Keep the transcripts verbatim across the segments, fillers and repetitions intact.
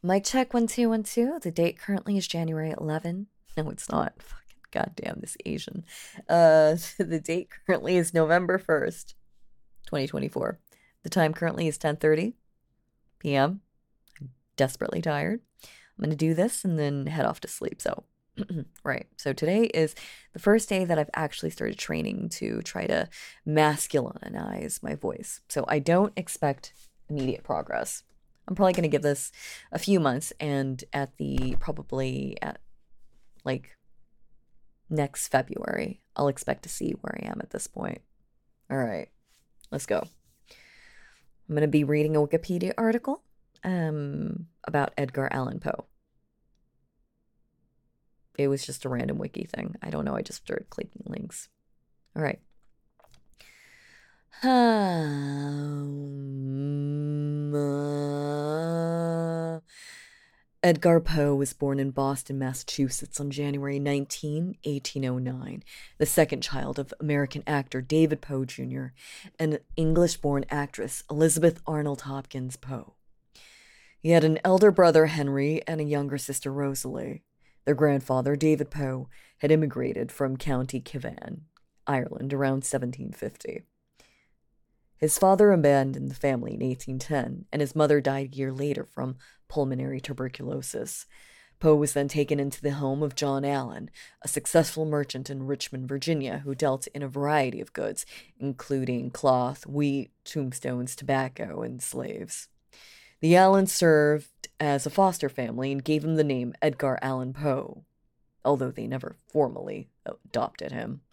Mic check one two one two. The date currently is January eleventh. No, it's not. Fucking goddamn this Asian. Uh, the date currently is November first, twenty twenty-four. The time currently is ten thirty p m. I'm desperately tired. I'm gonna do this and then head off to sleep. So, right. So today is the first day that I've actually started training to try to masculinize my voice. So I don't expect immediate progress. I'm probably going to give this a few months, and at the probably at like next February, I'll expect to see where I am at this point. All right, let's go. I'm going to be reading a Wikipedia article um, about Edgar Allan Poe. It was just a random wiki thing. I don't know. I just started clicking links. All right. Um, uh, Edgar Poe was born in Boston, Massachusetts on January nineteenth, eighteen oh nine, the second child of American actor David Poe Junior and English-born actress Elizabeth Arnold Hopkins Poe. He had an elder brother, Henry, and a younger sister, Rosalie. Their grandfather, David Poe, had immigrated from County Cavan, Ireland, around seventeen fifty. His father abandoned the family in eighteen ten, and his mother died a year later from pulmonary tuberculosis. Poe was then taken into the home of John Allen, a successful merchant in Richmond, Virginia, who dealt in a variety of goods, including cloth, wheat, tombstones, tobacco, and slaves. The Allens served as a foster family and gave him the name Edgar Allan Poe, although they never formally adopted him.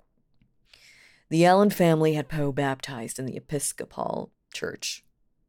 The Allen family had Poe baptized in the Episcopal Church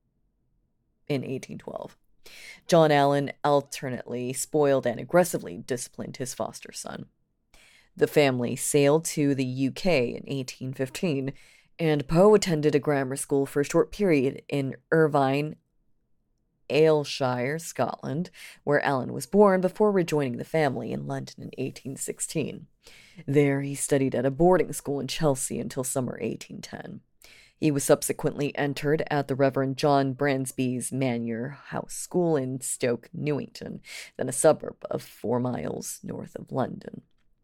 in eighteen twelve. John Allen alternately spoiled and aggressively disciplined his foster son. The family sailed to the U K in eighteen fifteen, and Poe attended a grammar school for a short period in Irvine, Ayrshire, Scotland, where Allen was born, before rejoining the family in London in eighteen sixteen. There he studied at a boarding school in Chelsea until summer eighteen ten. He was subsequently entered at the Reverend John Bransby's Manor House School in Stoke Newington, then a suburb of four miles north of London.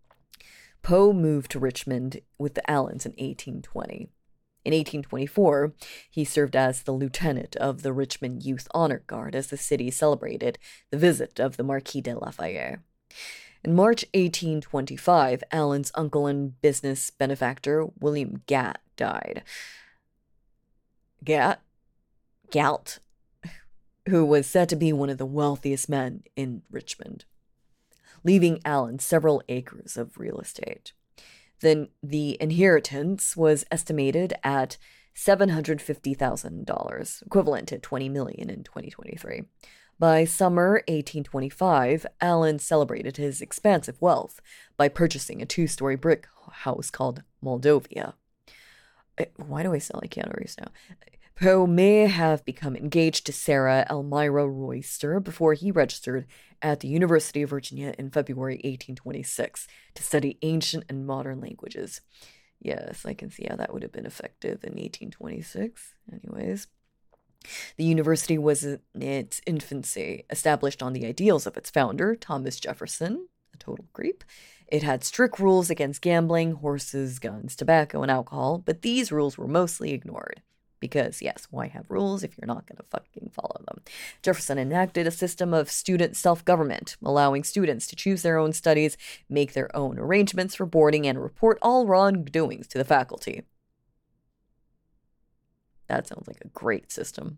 Poe moved to Richmond with the Allens in eighteen twenty. In eighteen twenty-four, he served as the lieutenant of the Richmond Youth Honor Guard as the city celebrated the visit of the Marquis de Lafayette. In March eighteen twenty-five, Allen's uncle and business benefactor, William Gatt, died. Gatt? Galt, who was said to be one of the wealthiest men in Richmond, leaving Allen several acres of real estate. Then the inheritance was estimated at seven hundred fifty thousand dollars, equivalent to twenty million dollars in twenty twenty-three. By summer eighteen twenty-five, Allen celebrated his expansive wealth by purchasing a two-story brick house called Moldovia. Why do I sound like Keanu Reeves now? Poe may have become engaged to Sarah Elmira Royster before he registered at the University of Virginia in February eighteen twenty-six to study ancient and modern languages. Yes, I can see how that would have been effective in eighteen twenty-six. Anyways. The university was in its infancy, established on the ideals of its founder, Thomas Jefferson, a total creep. It had strict rules against gambling, horses, guns, tobacco, and alcohol, but these rules were mostly ignored. Because, yes, why have rules if you're not going to fucking follow them? Jefferson enacted a system of student self-government, allowing students to choose their own studies, make their own arrangements for boarding, and report all wrongdoings to the faculty. That sounds like a great system.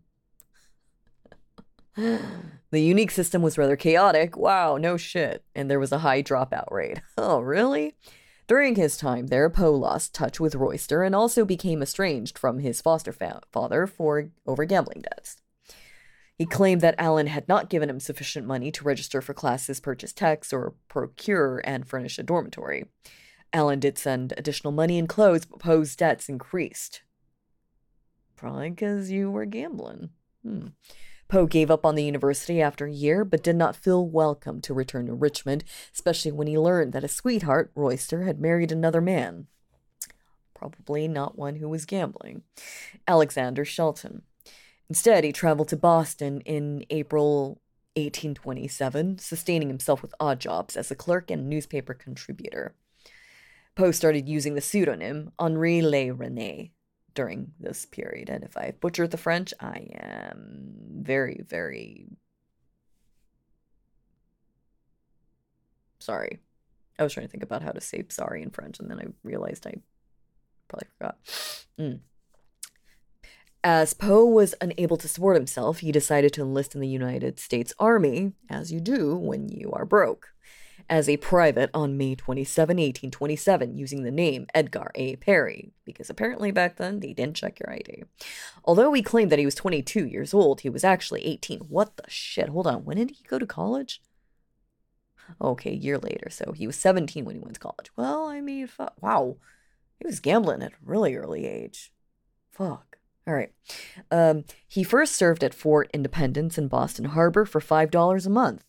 The unique system was rather chaotic. Wow, no shit. And there was a high dropout rate. Oh, really? During his time there, Poe lost touch with Royster and also became estranged from his foster fa- father for over gambling debts. He claimed that Allen had not given him sufficient money to register for classes, purchase texts, or procure and furnish a dormitory. Allen did send additional money and clothes, but Poe's debts increased. Probably because you were gambling. Hmm. Poe gave up on the university after a year, but did not feel welcome to return to Richmond, especially when he learned that his sweetheart, Royster, had married another man. Probably not one who was gambling. Alexander Shelton. Instead, he traveled to Boston in April eighteen twenty-seven, sustaining himself with odd jobs as a clerk and newspaper contributor. Poe started using the pseudonym Henri Le Rene during this period, and if I butchered the French, I am very, very sorry. I was trying to think about how to say sorry in French, and then I realized I probably forgot. Mm. As Poe was unable to support himself, he decided to enlist in the United States Army, as you do when you are broke, as a private on May twenty-seventh, eighteen twenty-seven, using the name Edgar A. Perry, because apparently back then they didn't check your I D. Although he claimed that he was twenty-two years old, he was actually eighteen. What the shit? Hold on, when did he go to college? Okay, a year later, so he was seventeen when he went to college. Well, I mean, fuck, wow. He was gambling at a really early age. Fuck. All right. Um, he first served at Fort Independence in Boston Harbor for five dollars a month.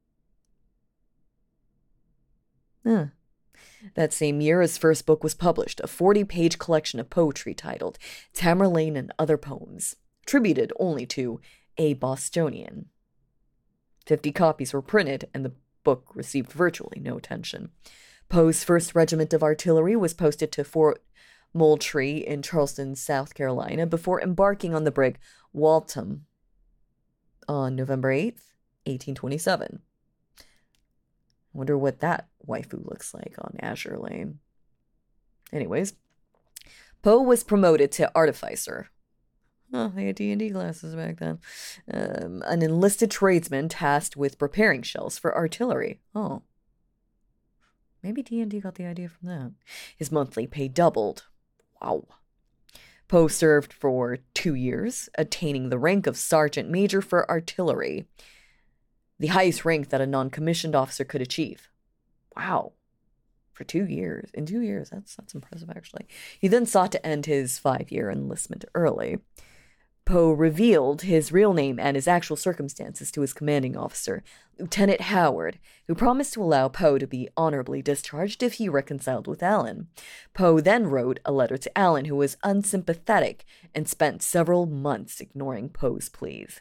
Huh. That same year, his first book was published, a forty-page collection of poetry titled Tamerlane and Other Poems, attributed only to a Bostonian. Fifty copies were printed, and the book received virtually no attention. Poe's first regiment of artillery was posted to Fort Moultrie in Charleston, South Carolina, before embarking on the brig Waltham on November eighth, eighteen twenty-seven. I wonder what that waifu looks like on Azure Lane. Anyways, Poe was promoted to artificer. Oh, they had D and D classes back then. Um, an enlisted tradesman tasked with preparing shells for artillery. Oh. Maybe D and D got the idea from that. His monthly pay doubled. Wow. Poe served for two years, attaining the rank of sergeant major for artillery, the highest rank that a non-commissioned officer could achieve. Wow. For two years. In two years, that's that's impressive, actually. He then sought to end his five-year enlistment early. Poe revealed his real name and his actual circumstances to his commanding officer, Lieutenant Howard, who promised to allow Poe to be honorably discharged if he reconciled with Allen. Poe then wrote a letter to Allen, who was unsympathetic and spent several months ignoring Poe's pleas.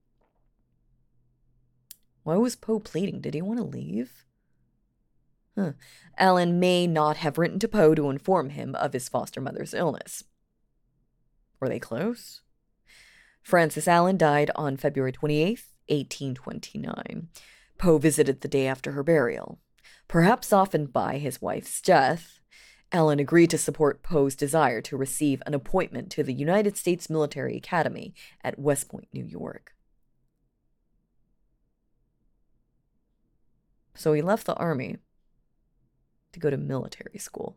Why was Poe pleading? Did he want to leave? Huh. Allen may not have written to Poe to inform him of his foster mother's illness. Were they close? Frances Allen died on February twenty-eighth, eighteen twenty-nine. Poe visited the day after her burial. Perhaps softened by his wife's death, Allen agreed to support Poe's desire to receive an appointment to the United States Military Academy at West Point, New York. So he left the army to go to military school.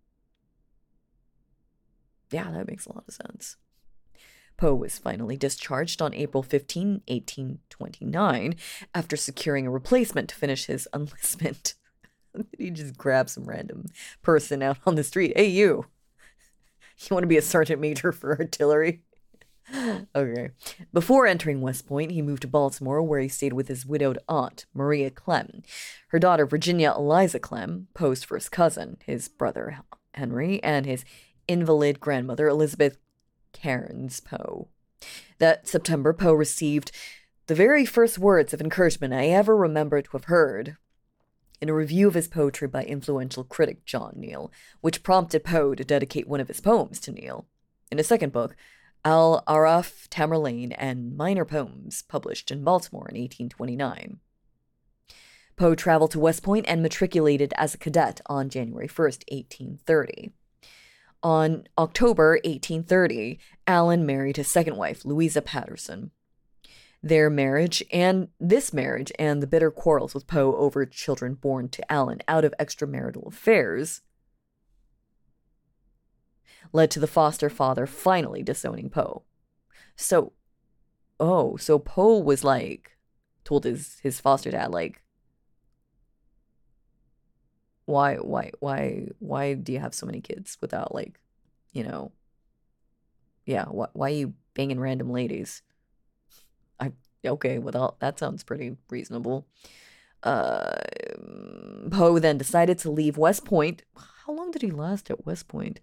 Yeah, that makes a lot of sense. Poe was finally discharged on April fifteenth, eighteen twenty-nine, after securing a replacement to finish his enlistment. He just grabbed some random person out on the street. Hey, you! You want to be a sergeant major for artillery? Okay. Before entering West Point, he moved to Baltimore, where he stayed with his widowed aunt, Maria Clem, her daughter, Virginia Eliza Clem, Poe's first cousin, his brother, Henry, and his invalid grandmother, Elizabeth Cairns Poe. That September, Poe received the very first words of encouragement I ever remember to have heard in a review of his poetry by influential critic John Neal, which prompted Poe to dedicate one of his poems to Neal. In his second book, Al-Araf, Tamerlane, and Minor Poems, published in Baltimore in eighteen twenty-nine. Poe traveled to West Point and matriculated as a cadet on January first, eighteen thirty. On October eighteen thirty, Allen married his second wife, Louisa Patterson. Their marriage and this marriage and the bitter quarrels with Poe over children born to Allen out of extramarital affairs led to the foster father finally disowning Poe. So, oh, so Poe was like, told his, his foster dad, like, why, why, why, why do you have so many kids without, like, you know, yeah, why, why are you banging random ladies? I, okay, well, that sounds pretty reasonable. Uh, Poe then decided to leave West Point. How long did he last at West Point?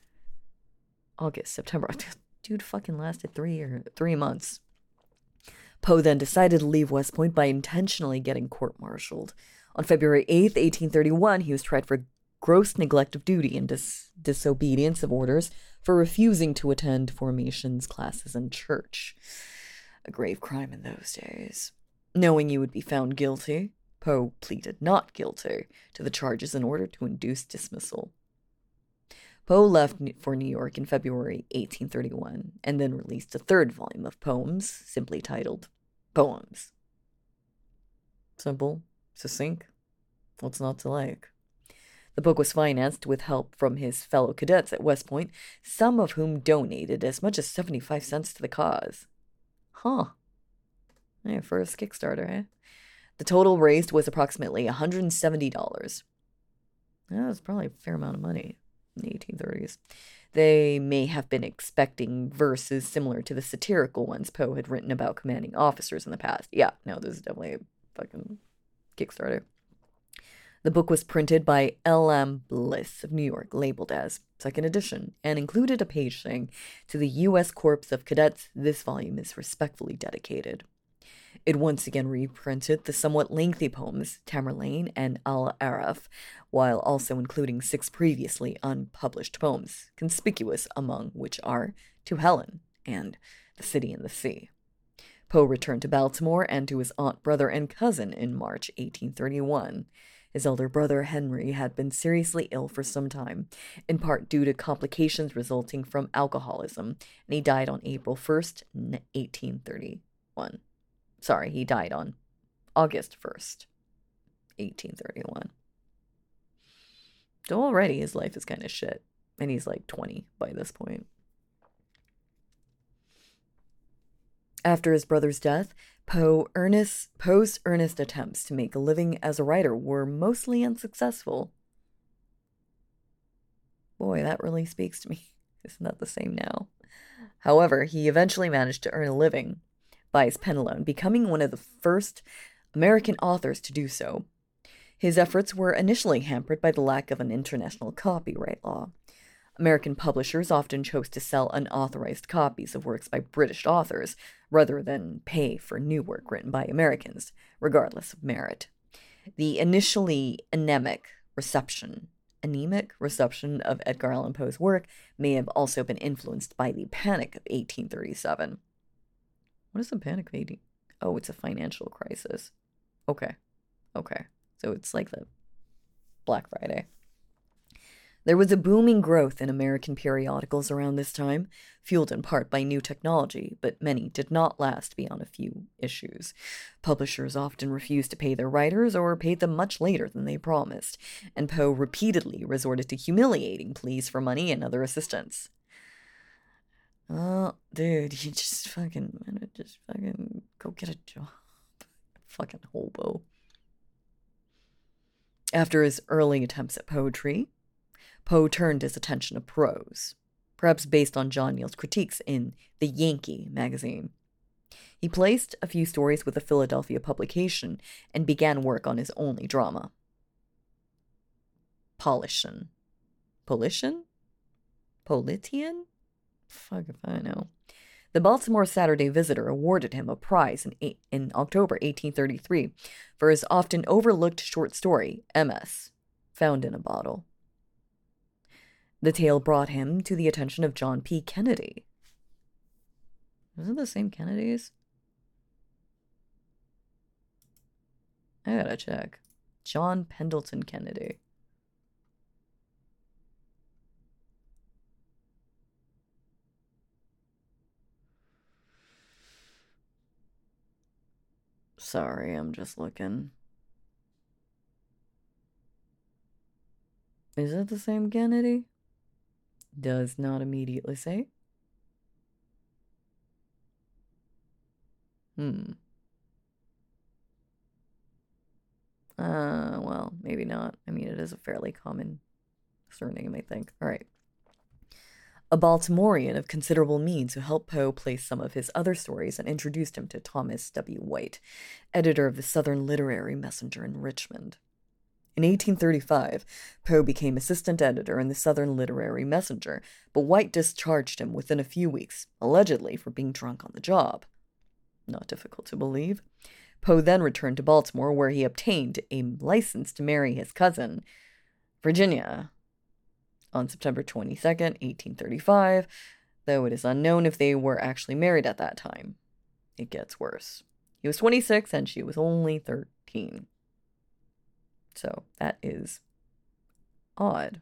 August, September. Dude fucking lasted three year, three months. Poe then decided to leave West Point by intentionally getting court-martialed. On February eighth, eighteen thirty-one, he was tried for gross neglect of duty and dis- disobedience of orders for refusing to attend formations classes in church. A grave crime in those days. Knowing he would be found guilty, Poe pleaded not guilty to the charges in order to induce dismissal. Poe left for New York in February eighteen thirty-one and then released a third volume of poems, simply titled Poems. Simple, succinct, what's not to like? The book was financed with help from his fellow cadets at West Point, some of whom donated as much as seventy-five cents to the cause. Huh. Yeah, first Kickstarter, eh? The total raised was approximately one hundred seventy dollars. That was probably a fair amount of money in the eighteen thirties. They may have been expecting verses similar to the satirical ones Poe had written about commanding officers in the past. Yeah, no, this is definitely a fucking Kickstarter. The book was printed by L M Bliss of New York, labeled as second edition, and included a page saying, "To the U S Corps of Cadets, this volume is respectfully dedicated." It once again reprinted the somewhat lengthy poems Tamerlane and Al-Araf, while also including six previously unpublished poems, conspicuous among which are To Helen and The City in the Sea. Poe returned to Baltimore and to his aunt, brother, and cousin in March eighteen thirty-one. His elder brother, Henry, had been seriously ill for some time, in part due to complications resulting from alcoholism, and he died on April first, eighteen thirty-one. Sorry, he died on August first, eighteen thirty-one. So already his life is kind of shit, and he's like twenty by this point. After his brother's death, Poe earnest, Poe's earnest attempts to make a living as a writer were mostly unsuccessful. Boy, that really speaks to me. Isn't that the same now? However, he eventually managed to earn a living by his pen alone, becoming one of the first American authors to do so. His efforts were initially hampered by the lack of an international copyright law. American publishers often chose to sell unauthorized copies of works by British authors rather than pay for new work written by Americans, regardless of merit. The initially anemic reception, anemic reception of Edgar Allan Poe's work may have also been influenced by the Panic of eighteen thirty-seven. What is the Panic of eighteen? Oh, it's a financial crisis. Okay, okay. So it's like the Black Friday. There was a booming growth in American periodicals around this time, fueled in part by new technology, but many did not last beyond a few issues. Publishers often refused to pay their writers or paid them much later than they promised, and Poe repeatedly resorted to humiliating pleas for money and other assistance. Oh, dude, you just fucking, just fucking go get a job. Fucking hobo. After his early attempts at poetry, Poe turned his attention to prose, perhaps based on John Neal's critiques in The Yankee magazine. He placed a few stories with a Philadelphia publication and began work on his only drama, Politian. Politian? Politian? Fuck if I know. The Baltimore Saturday Visitor awarded him a prize in, eight, in October eighteen thirty-three for his often overlooked short story, M S, Found in a Bottle. The tale brought him to the attention of John P. Kennedy. Was it the same Kennedys? I gotta check. John Pendleton Kennedy. Sorry, I'm just looking. Is it the same Kennedy? Does not immediately say. Hmm. Uh, well, maybe not. I mean, it is a fairly common surname, I think. All right. A Baltimorean of considerable means who helped Poe place some of his other stories and introduced him to Thomas W. White, editor of the Southern Literary Messenger in Richmond. In eighteen thirty-five, Poe became assistant editor in the Southern Literary Messenger, but White discharged him within a few weeks, allegedly for being drunk on the job. Not difficult to believe. Poe then returned to Baltimore, where he obtained a license to marry his cousin, Virginia, on September twenty-second, eighteen thirty-five, though it is unknown if they were actually married at that time. It gets worse. He was twenty-six and she was only thirteen. So that is odd.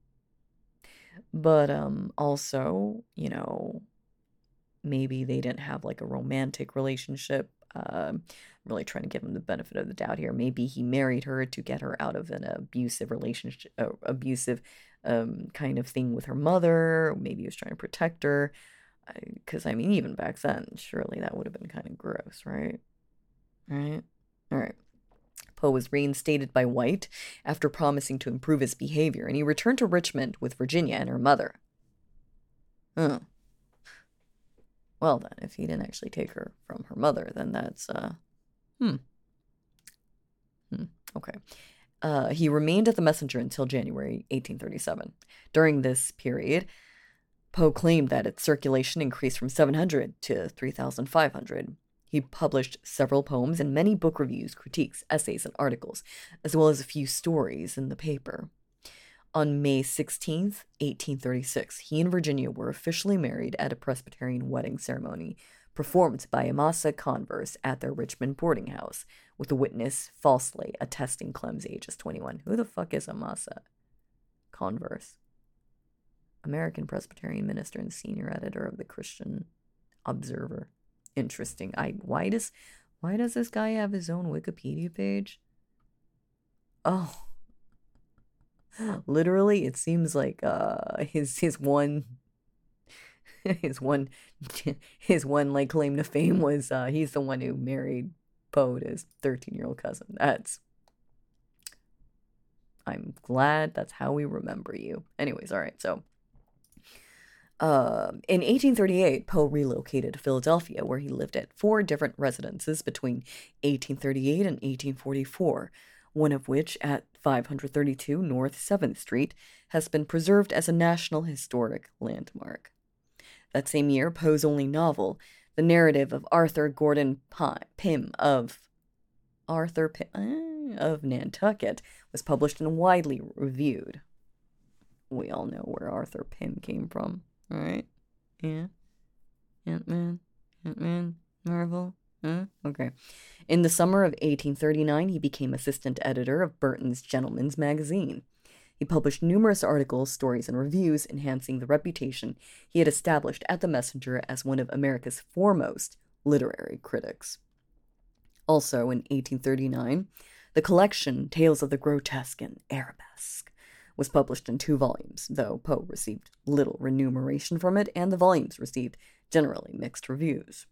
But um, also, you know, maybe they didn't have like a romantic relationship. Uh, I'm really trying to give him the benefit of the doubt here. Maybe he married her to get her out of an abusive relationship, uh, abusive um, kind of thing with her mother. Maybe he was trying to protect her. Because, I, I mean, even back then, surely that would have been kind of gross, right? Right? All right. Poe was reinstated by White after promising to improve his behavior, and he returned to Richmond with Virginia and her mother. Oh. Well then, if he didn't actually take her from her mother, then that's, uh, hmm. Hmm, okay. Uh, he remained at the Messenger until January eighteen thirty-seven. During this period, Poe claimed that its circulation increased from seven hundred to three thousand five hundred. He published several poems and many book reviews, critiques, essays, and articles, as well as a few stories in the paper. On May sixteenth, eighteen thirty-six, he and Virginia were officially married at a Presbyterian wedding ceremony performed by Amasa Converse at their Richmond boarding house, with a witness falsely attesting Clem's age as twenty-one. Who the fuck is Amasa Converse? American Presbyterian minister and senior editor of the Christian Observer. Interesting. I why does why does this guy have his own Wikipedia page? Oh. Literally, it seems like uh his his one his one his one like claim to fame was uh he's the one who married Poe to his thirteen-year-old cousin. That's I'm glad that's how we remember you. Anyways, all right, so Uh, in eighteen thirty-eight, Poe relocated to Philadelphia, where he lived at four different residences between eighteen thirty-eight and eighteen forty-four, one of which, at five thirty-two North seventh Street, has been preserved as a National Historic Landmark. That same year, Poe's only novel, the narrative of Arthur Gordon Pym of Arthur Pym of Nantucket, was published and widely reviewed. We all know where Arthur Pym came from. All right, yeah, Ant-Man, Ant-Man, Marvel, huh? Okay. In the summer of eighteen thirty-nine, he became assistant editor of Burton's Gentleman's Magazine. He published numerous articles, stories, and reviews, enhancing the reputation he had established at the Messenger as one of America's foremost literary critics. Also, in eighteen thirty-nine, the collection Tales of the Grotesque and Arabesque was published in two volumes, though Poe received little remuneration from it, and the volumes received generally mixed reviews.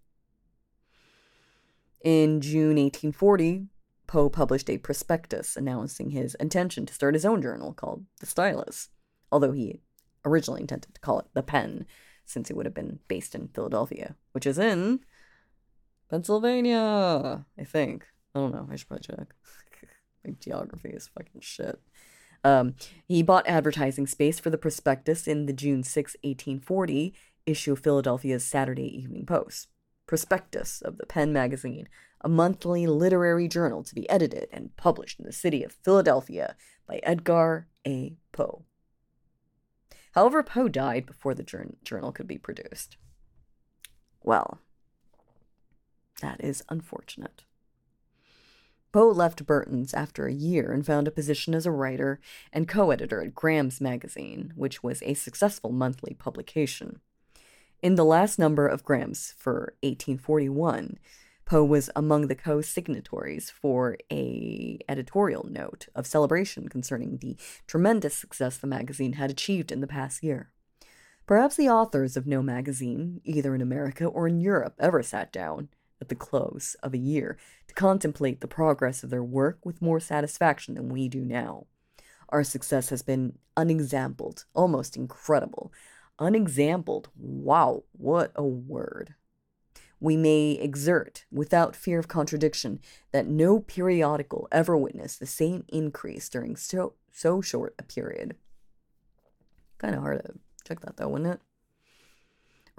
In June eighteen forty, Poe published a prospectus announcing his intention to start his own journal called The Stylus, although he originally intended to call it The Pen, since it would have been based in Philadelphia, which is in Pennsylvania, I think. I don't know, I should probably check. My geography is fucking shit. Um, he bought advertising space for the prospectus in the June sixth, eighteen forty issue of Philadelphia's Saturday Evening Post. Prospectus of the Pen magazine, a monthly literary journal to be edited and published in the city of Philadelphia by Edgar A. Poe. However, Poe died before the journal could be produced. Well, that is unfortunate. Poe left Burton's after a year and found a position as a writer and co-editor at Graham's Magazine, which was a successful monthly publication. In the last number of Graham's for eighteen forty-one, Poe was among the co-signatories for a editorial note of celebration concerning the tremendous success the magazine had achieved in the past year. Perhaps the authors of no magazine, either in America or in Europe, ever sat down at the close of a year to contemplate the progress of their work with more satisfaction than we do now. Our success has been unexampled, almost incredible. Unexampled, wow, what a word. We may exert, without fear of contradiction, that no periodical ever witnessed the same increase during so, so short a period. Kind of hard to check that though, wouldn't it?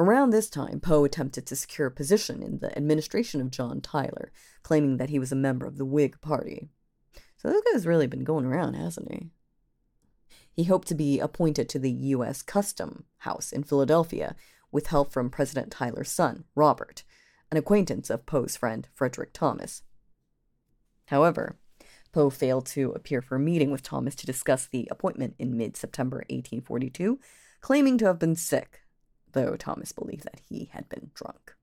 Around this time, Poe attempted to secure a position in the administration of John Tyler, claiming that he was a member of the Whig Party. So this guy's really been going around, hasn't he? He hoped to be appointed to the U S Custom House in Philadelphia with help from President Tyler's son, Robert, an acquaintance of Poe's friend Frederick Thomas. However, Poe failed to appear for a meeting with Thomas to discuss the appointment in mid-September eighteen forty-two, claiming to have been sick, though Thomas believed that he had been drunk.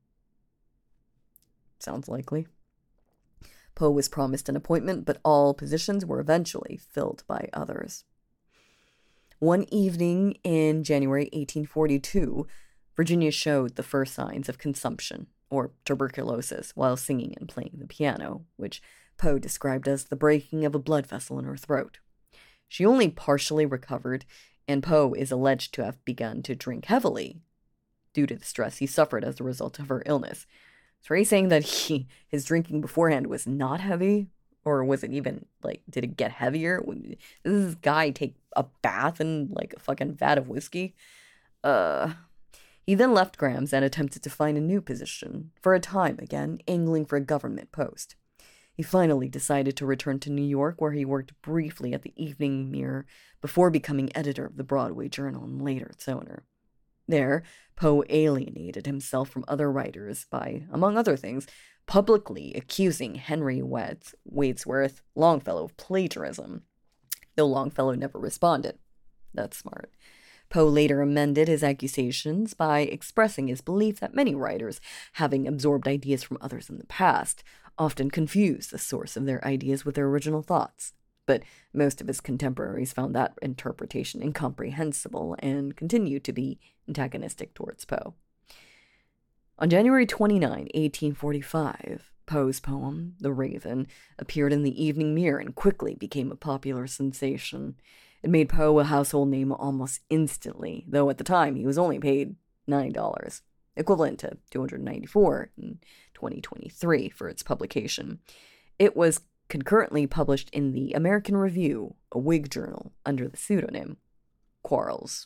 Sounds likely. Poe was promised an appointment, but all positions were eventually filled by others. One evening in January eighteen forty-two, Virginia showed the first signs of consumption, or tuberculosis, while singing and playing the piano, which Poe described as the breaking of a blood vessel in her throat. She only partially recovered, and Poe is alleged to have begun to drink heavily due to the stress he suffered as a result of her illness. So are you saying that he his drinking beforehand was not heavy? Or was it even, like, did it get heavier? Did this guy take a bath in, like, a fucking vat of whiskey? Uh, he then left Graham's and attempted to find a new position, for a time again, angling for a government post. He finally decided to return to New York, where he worked briefly at the Evening Mirror before becoming editor of the Broadway Journal and later its owner. There, Poe alienated himself from other writers by, among other things, publicly accusing Henry Wadsworth Longfellow of plagiarism, though Longfellow never responded. That's smart. Poe later amended his accusations by expressing his belief that many writers, having absorbed ideas from others in the past, often confuse the source of their ideas with their original thoughts. But most of his contemporaries found that interpretation incomprehensible and continued to be antagonistic towards Poe. On January twenty-ninth, eighteen forty-five, Poe's poem, The Raven, appeared in the Evening Mirror and quickly became a popular sensation. It made Poe a household name almost instantly, though at the time he was only paid nine dollars, equivalent to two hundred ninety-four dollars in twenty twenty-three for its publication. It was concurrently published in the American Review, a Whig journal, under the pseudonym Quarles.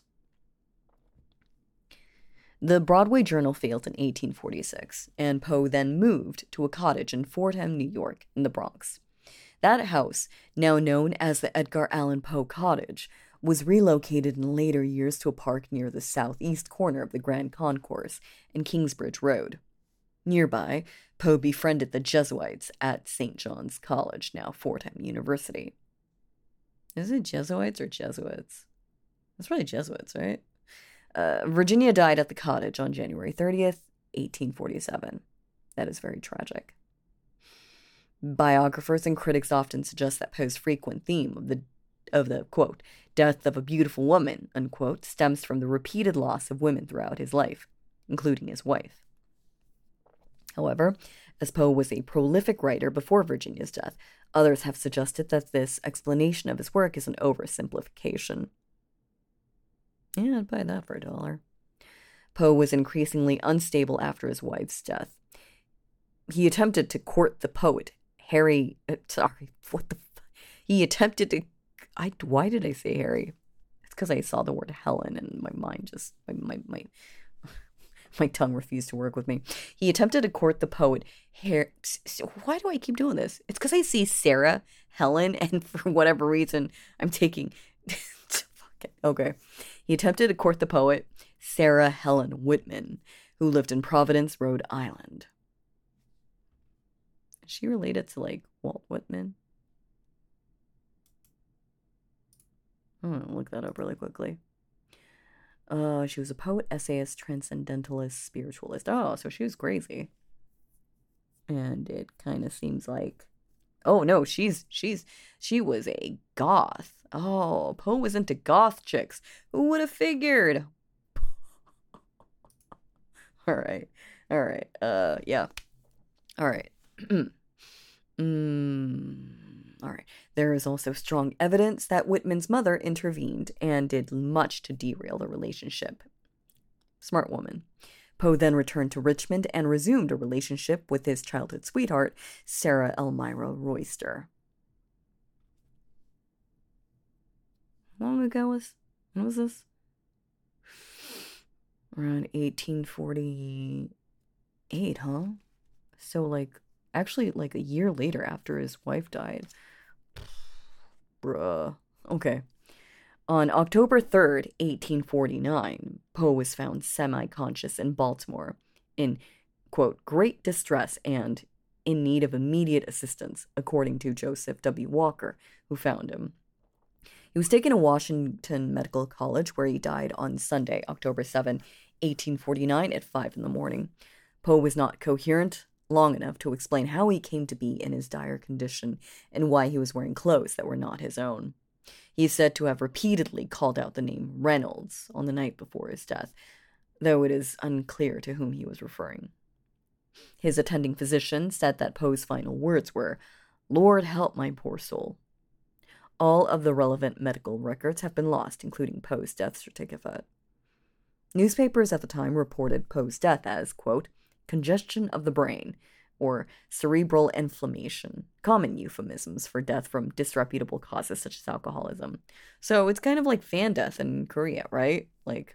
The Broadway Journal failed in eighteen forty-six, and Poe then moved to a cottage in Fordham, New York, in the Bronx. That house, now known as the Edgar Allan Poe Cottage, was relocated in later years to a park near the southeast corner of the Grand Concourse and Kingsbridge Road. Nearby, Poe befriended the Jesuits at Saint John's College, now Fordham University. Is it Jesuits or Jesuits? It's probably Jesuits, right? Uh, Virginia died at the cottage on January thirtieth, eighteen forty-seven. That is very tragic. Biographers and critics often suggest that Poe's frequent theme of the, of the, quote, death of a beautiful woman, unquote, stems from the repeated loss of women throughout his life, including his wife. However, as Poe was a prolific writer before Virginia's death, others have suggested that this explanation of his work is an oversimplification. Yeah, I'd buy that for a dollar. Poe was increasingly unstable after his wife's death. He attempted to court the poet, Harry... Uh, sorry, what the... F- he attempted to... I, why did I say Harry? It's because I saw the word Helen and my mind just... My, my, my, my tongue refused to work with me. He attempted to court the poet, Harry... Why do I keep doing this? It's because I see Sarah, Helen, and for whatever reason, I'm taking... Okay. He attempted to court the poet Sarah Helen Whitman, who lived in Providence, Rhode Island. Is she related to, like, Walt Whitman? I'm gonna look that up really quickly. Uh, she was a poet, essayist, transcendentalist, spiritualist. Oh, so she was crazy. And it kind of seems like... Oh, no, she's, she's, she was a goth. Oh, Poe was into goth chicks. Who would have figured? All right. All right. Uh, yeah. All right. mm, all right. There is also strong evidence that Whitman's mother intervened and did much to derail the relationship. Smart woman. Poe then returned to Richmond and resumed a relationship with his childhood sweetheart, Sarah Elmira Royster. How long ago was, when was this? Around eighteen forty-eight, huh? So, like, actually, like a year later after his wife died. Bruh. Okay. On October third, eighteen forty-nine, Poe was found semi-conscious in Baltimore in, quote, great distress and in need of immediate assistance, according to Joseph W. Walker, who found him. He was taken to Washington Medical College, where he died on Sunday, October seventh, eighteen forty-nine, at five in the morning. Poe was not coherent long enough to explain how he came to be in his dire condition and why he was wearing clothes that were not his own. He is said to have repeatedly called out the name Reynolds on the night before his death, though it is unclear to whom he was referring. His attending physician said that Poe's final words were, "Lord help my poor soul." All of the relevant medical records have been lost, including Poe's death certificate. Newspapers at the time reported Poe's death as, quote, congestion of the brain, or cerebral inflammation, common euphemisms for death from disreputable causes such as alcoholism. So it's kind of like fan death in Korea, right? Like,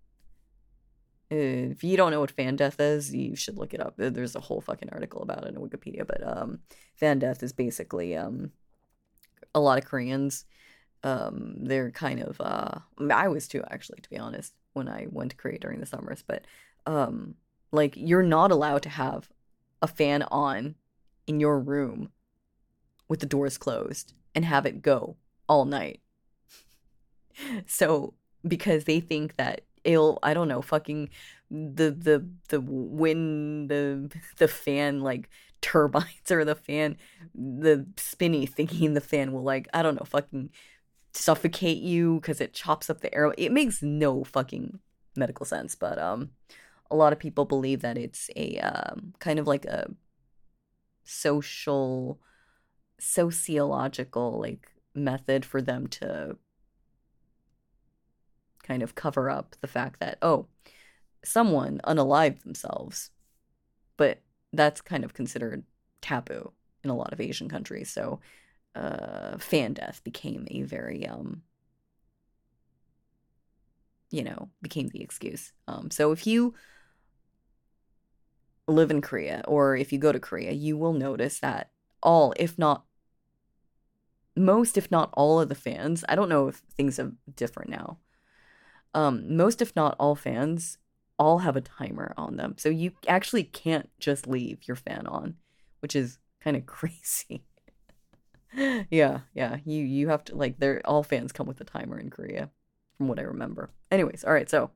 if you don't know what fan death is, you should look it up. There's a whole fucking article about it in Wikipedia, but um, fan death is basically um, a lot of Koreans, um, they're kind of, uh, I was too, actually, to be honest, when I went to Korea during the summers, but um, like, you're not allowed to have a fan on in your room with the doors closed and have it go all night. So, because they think that it'll, I don't know, fucking the the the wind, the the fan like turbines or the fan, the spinny thinking the fan will, like, I don't know, fucking suffocate you because it chops up the air. It makes no fucking medical sense, but um a lot of people believe that it's a um, kind of like a social, sociological, like, method for them to kind of cover up the fact that, oh, someone unalived themselves. But that's kind of considered taboo in a lot of Asian countries. So uh, fan death became a very, um, you know, became the excuse. Um, so if you live in Korea, or if you go to Korea, you will notice that all, if not most, if not all of the fans, I don't know if things are different now. Um, most, if not all fans, all have a timer on them. So you actually can't just leave your fan on, which is kind of crazy. yeah, yeah. You you have to, like, they're all fans come with a timer in Korea, from what I remember. Anyways, all right, so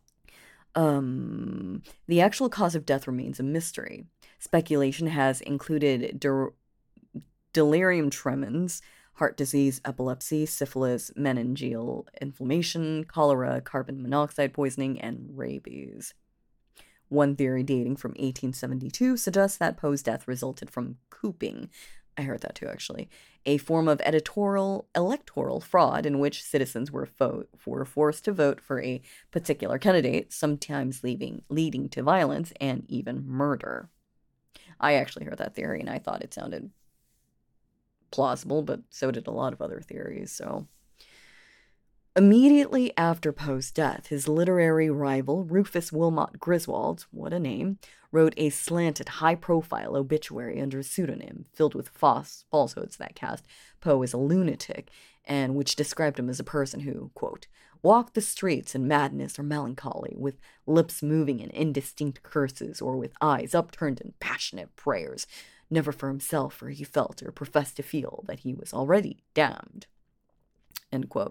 Um, the actual cause of death remains a mystery. Speculation has included der- delirium tremens, heart disease, epilepsy, syphilis, meningeal inflammation, cholera, carbon monoxide poisoning, and rabies. One theory dating from eighteen seventy-two suggests that Poe's death resulted from cooping. I heard that too, actually. A form of editorial electoral fraud in which citizens were, fo- were forced to vote for a particular candidate, sometimes leaving, leading to violence and even murder. I actually heard that theory and I thought it sounded plausible, but so did a lot of other theories, so. Immediately after Poe's death, his literary rival, Rufus Wilmot Griswold, what a name, wrote a slanted, high-profile obituary under a pseudonym filled with false falsehoods that cast Poe as a lunatic, and which described him as a person who, quote, walked the streets in madness or melancholy, with lips moving in indistinct curses, or with eyes upturned in passionate prayers, never for himself, for he felt or professed to feel that he was already damned, end quote.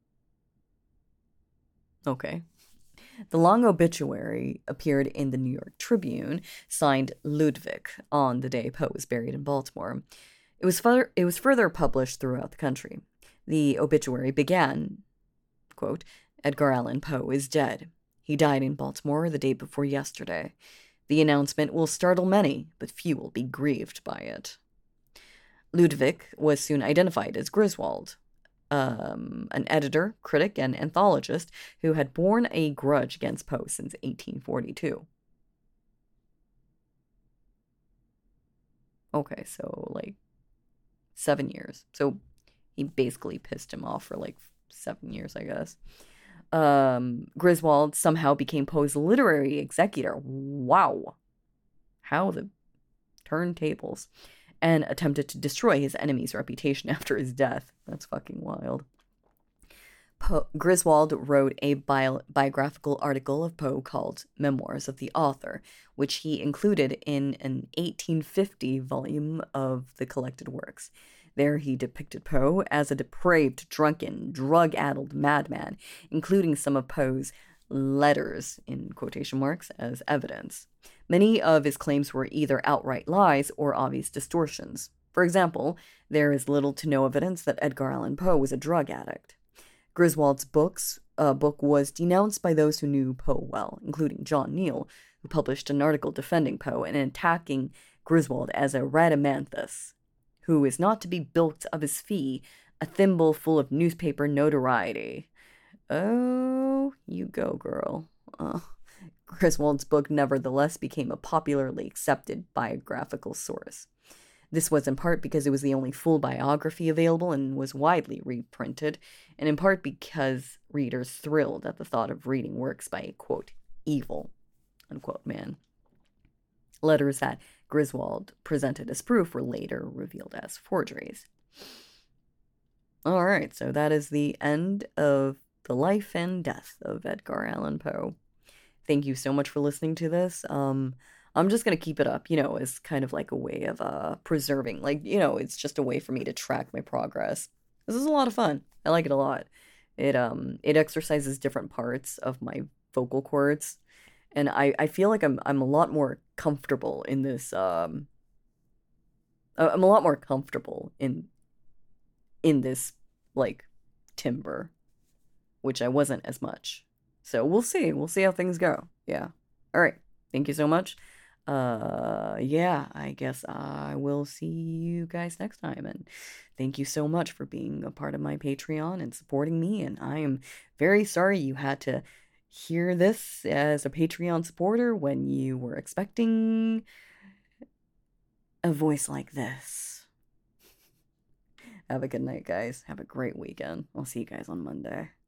Okay. The long obituary appeared in the New York Tribune, signed Ludwig, on the day Poe was buried in Baltimore. It was further, it was further published throughout the country. The obituary began, quote, Edgar Allan Poe is dead. He died in Baltimore the day before yesterday. The announcement will startle many, but few will be grieved by it. Ludwig was soon identified as Griswold, Um, an editor, critic, and anthologist who had borne a grudge against Poe since eighteen forty-two. Okay, so, like, seven years. So he basically pissed him off for, like, seven years, I guess. um, Griswold somehow became Poe's literary executor. Wow. How the turntables. And attempted to destroy his enemy's reputation after his death. That's fucking wild. Poe, Griswold wrote a bio, biographical article of Poe called Memoirs of the Author, which he included in an eighteen fifty volume of the collected works. There he depicted Poe as a depraved, drunken, drug-addled madman, including some of Poe's letters, in quotation marks, as evidence. Many of his claims were either outright lies or obvious distortions. For example, there is little to no evidence that Edgar Allan Poe was a drug addict. Griswold's books, uh, book was denounced by those who knew Poe well, including John Neal, who published an article defending Poe and attacking Griswold as a rhadamanthus, who is not to be bilked of his fee, a thimble full of newspaper notoriety. Oh, you go, girl. Uh, Griswold's book nevertheless became a popularly accepted biographical source. This was in part because it was the only full biography available and was widely reprinted, and in part because readers thrilled at the thought of reading works by a, quote, evil, unquote, man. Letters that Griswold presented as proof were later revealed as forgeries. All right, so that is the end of the life and death of Edgar Allan Poe. Thank you so much for listening to this. Um... I'm just going to keep it up, you know, as kind of like a way of uh, preserving. Like, you know, it's just a way for me to track my progress. This is a lot of fun. I like it a lot. It um it exercises different parts of my vocal cords. And I, I feel like I'm I'm a lot more comfortable in this. Um, I'm a lot more comfortable in in this, like, timbre, which I wasn't as much. So we'll see. We'll see how things go. Yeah. All right. Thank you so much. Uh, yeah, I guess I will see you guys next time, and thank you so much for being a part of my Patreon and supporting me, and I am very sorry you had to hear this as a Patreon supporter when you were expecting a voice like this. Have a good night, guys. Have a great weekend. I'll see you guys on Monday.